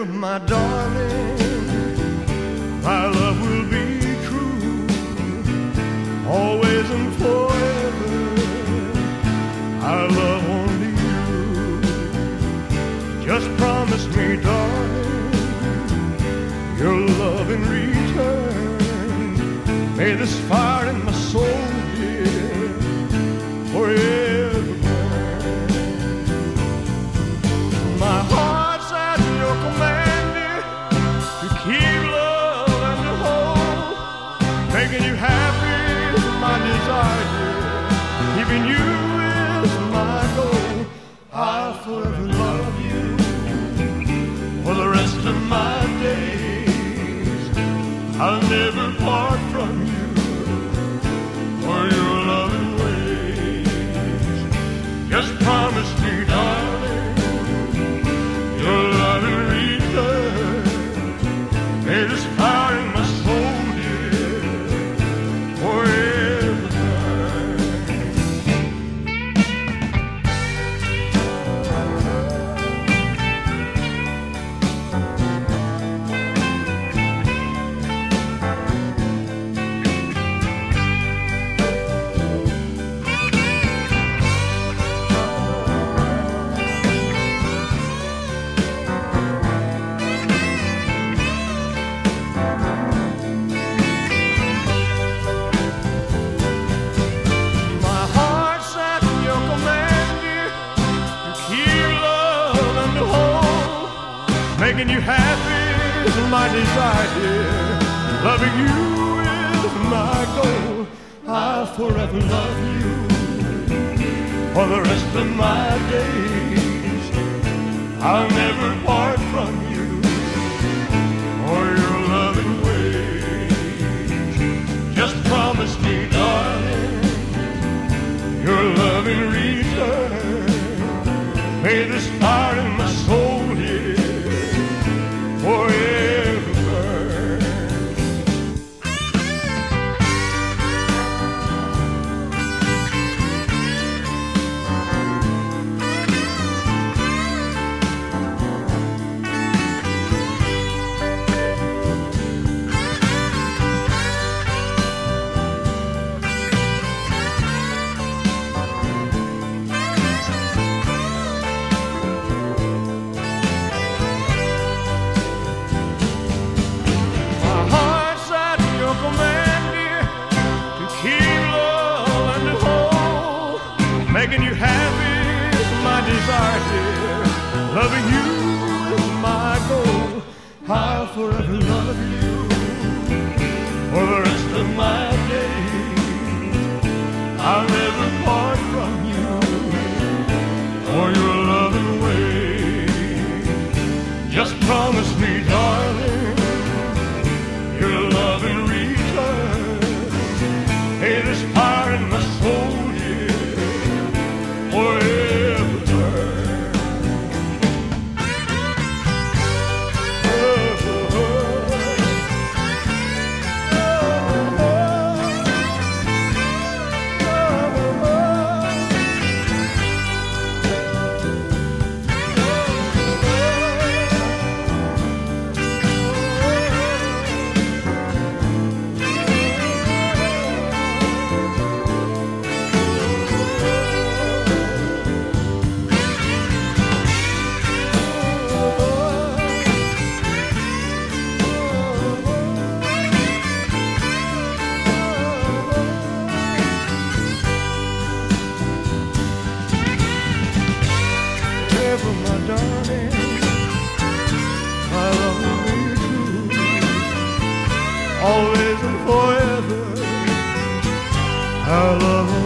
my darling, my love will be true, always and forever. I love only you. Just promise me, darling, your love in return. May this fire in my soul, dear, forever burn. My heart's at your command, dear, to keep love and to hold. Making you happy is my desire, dear. Keeping you is my goal. I'll forever love you for the rest of my days. I'll never part from you or your loving ways. Just promise me, darling, your loving return. May this fire in my soul, dear, forever burn. My heart's at your command, dear, to keep love and to hold. Making you happy is my desire, dear. Loving you is my goal. I'll forever love you for the rest of my days. I'll never part from you or your loving ways. Just promise me, darling, your loving return. May this fire in my soul, dear, forever burn. My heart's at your command, dear, to keep love and to hold. Making you happy is my desire, dear. Loving you is my goal. I'll forever love you for the rest of my days. I'll never part from you or your loving ways. Just promise me, darling, your love in return. Hey, this fire in my soul, dear, forever burn. Forever, my darling, my love will be true, always and forever. I love